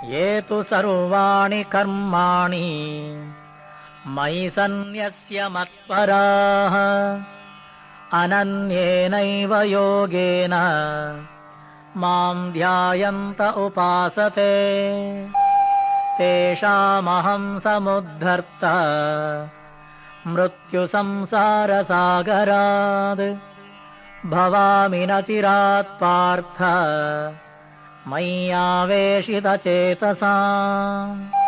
ये तु सर्वाणि कर्माणि मयि सन्न्यस्य मत्पराः अनन्येनैव योगेन मां ध्यायन्त उपासते तेषामहं समुद्धर्ता मृत्युसंसारसागरात् भवामि न चिरात् पार्थ मय्यावेशितचेतसाम्।